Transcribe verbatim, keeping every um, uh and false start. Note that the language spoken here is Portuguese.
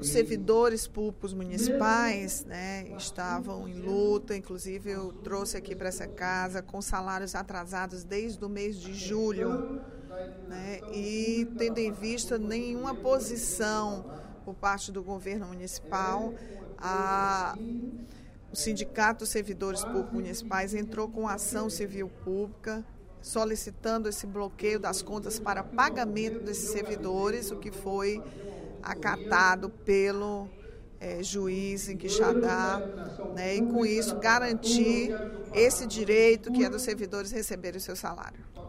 Os servidores públicos municipais, né, estavam em luta, inclusive eu trouxe aqui para essa casa com salários atrasados desde o mês de julho, né, e tendo em vista nenhuma posição por parte do governo municipal, a, o Sindicato dos Servidores Públicos Municipais entrou com ação civil pública solicitando esse bloqueio das contas para pagamento desses servidores, o que foi acatado pelo é, juiz em Quixadá, né, e com isso garantir esse direito que é dos servidores receberem o seu salário.